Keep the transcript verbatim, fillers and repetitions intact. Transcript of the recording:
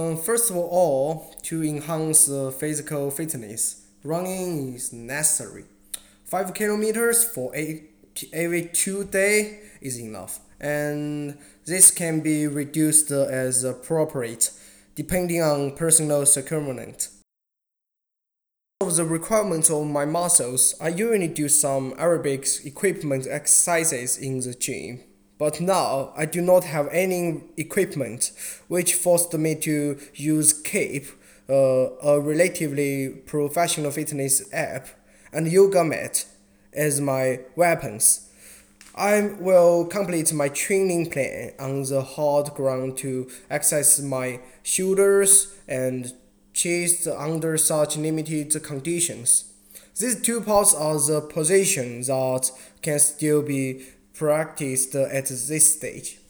Um, first of all, to enhance uh, physical fitness, running is necessary. Five kilometers for eight, every two day is enough, and this can be reduced uh, as appropriate, depending on personal circumstance. Of the requirements of my muscles, I usually do some aerobics equipment exercises in the gym. But now I do not have any equipment, which forced me to use Keep, uh, a relatively professional fitness app, and yoga mat as my weapons. I will complete my training plan on the hard ground to exercise my shoulders and chest under such limited conditions. These two parts are the positions that can still be practiced at this stage.